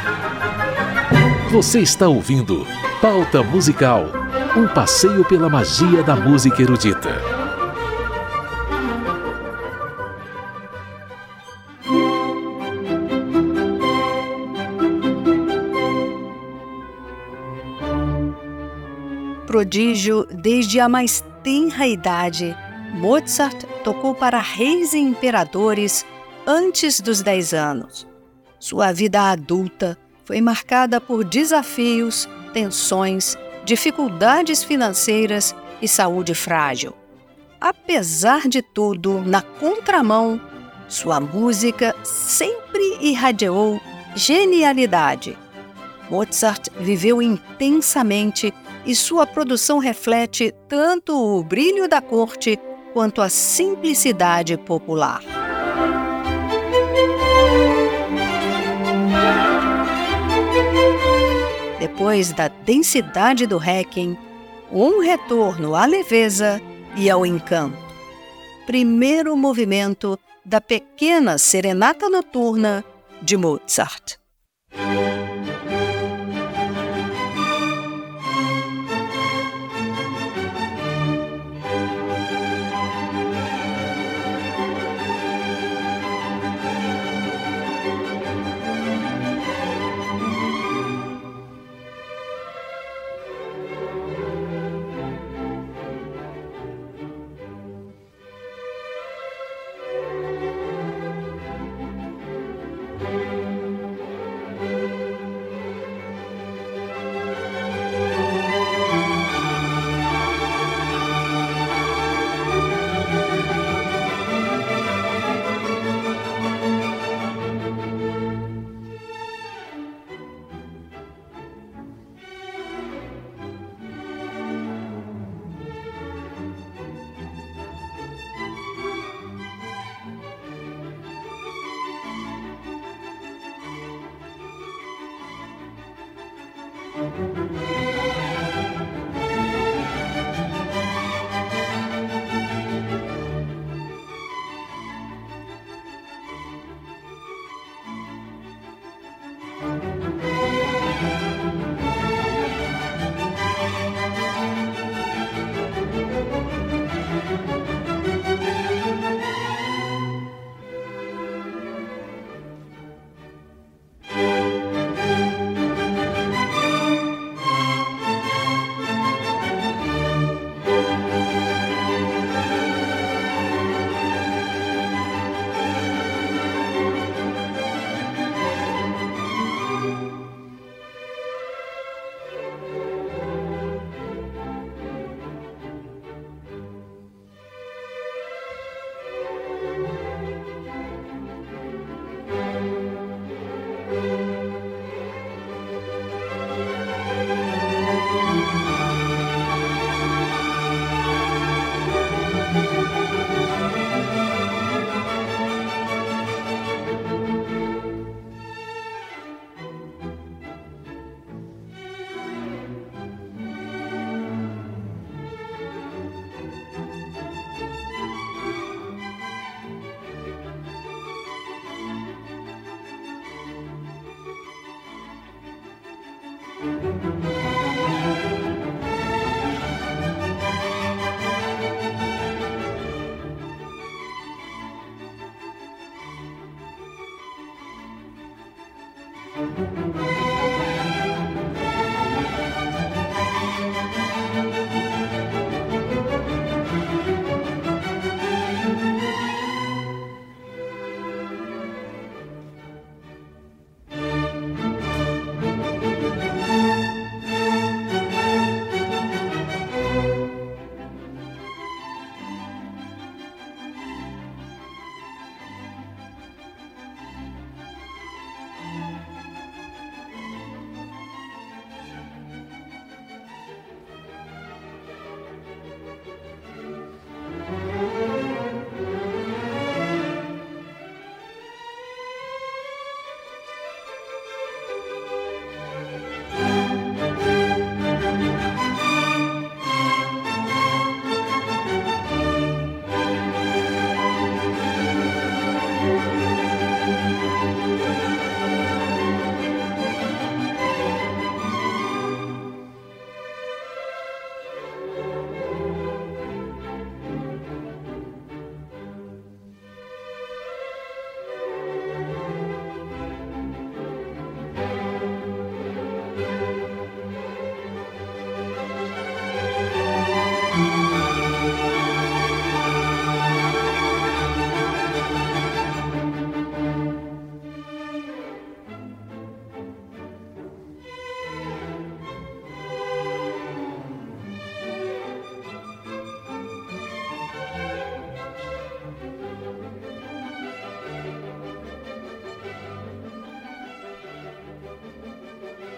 Você está ouvindo Pauta Musical, um passeio pela magia da música erudita. Prodígio desde a mais tenra idade, Mozart tocou para reis e imperadores antes dos 10 anos. Sua vida adulta foi marcada por desafios, tensões, dificuldades financeiras e saúde frágil. Apesar de tudo, na contramão, sua música sempre irradiou genialidade. Mozart viveu intensamente e sua produção reflete tanto o brilho da corte quanto a simplicidade popular. Depois da densidade do Requiem, um retorno à leveza e ao encanto. Primeiro movimento da pequena Serenata Noturna de Mozart.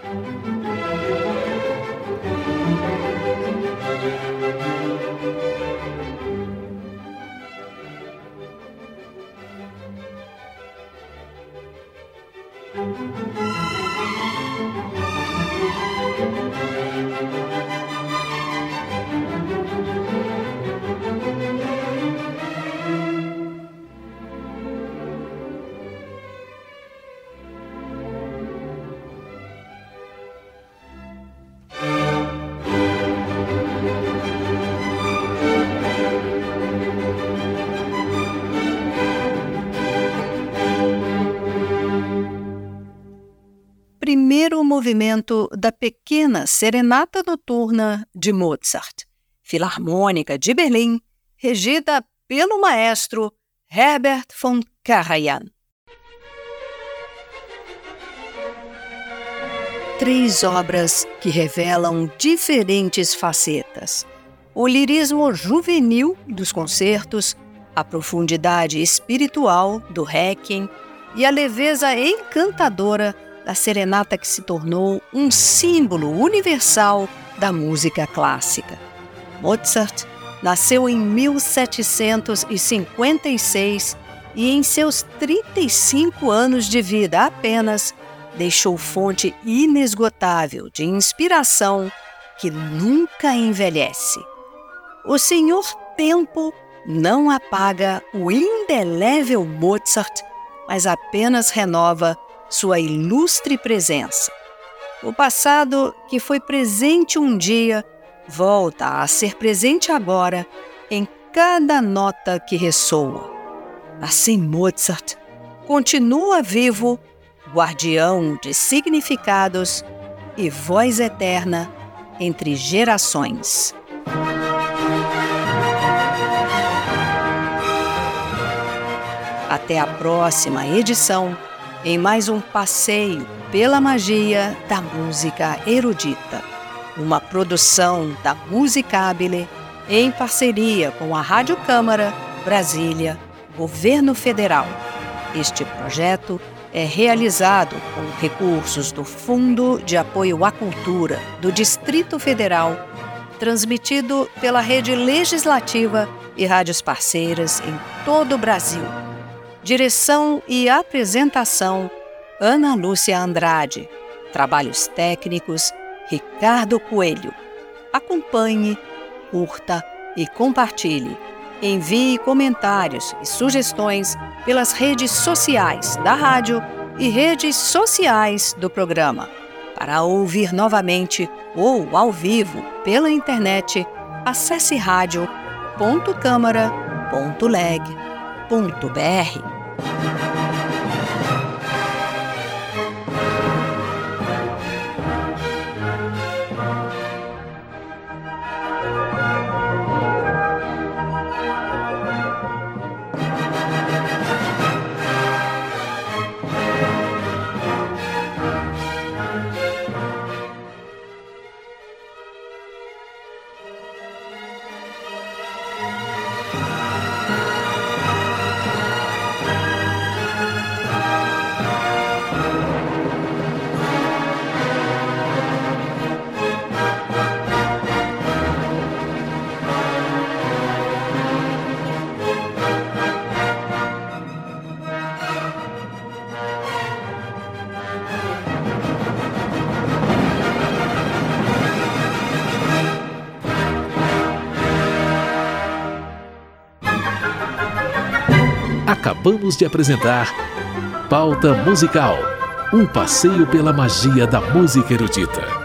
Primeiro movimento da Pequena Serenata Noturna de Mozart, Filarmônica de Berlim, regida pelo maestro Herbert von Karajan. 3 obras que revelam diferentes facetas: o lirismo juvenil dos concertos, a profundidade espiritual do Requiem e a leveza encantadora da serenata que se tornou um símbolo universal da música clássica. Mozart nasceu em 1756 e em seus 35 anos de vida apenas deixou fonte inesgotável de inspiração que nunca envelhece. O Senhor Tempo não apaga o indelével Mozart, mas apenas renova sua ilustre presença. O passado, que foi presente um dia, volta a ser presente agora em cada nota que ressoa. Assim, Mozart continua vivo, guardião de significados e voz eterna entre gerações. Até a próxima edição, em mais um passeio pela magia da música erudita, uma produção da Musicabile em parceria com a Rádio Câmara, Brasília, Governo Federal. Este projeto é realizado com recursos do Fundo de Apoio à Cultura do Distrito Federal, transmitido pela Rede Legislativa e rádios parceiras em todo o Brasil. Direção e apresentação, Ana Lúcia Andrade. Trabalhos técnicos, Ricardo Coelho. Acompanhe, curta e compartilhe. Envie comentários e sugestões pelas redes sociais da rádio e redes sociais do programa. Para ouvir novamente ou ao vivo pela internet, acesse radio.câmara.leg.br. Acabamos de apresentar Pauta Musical, um passeio pela magia da música erudita.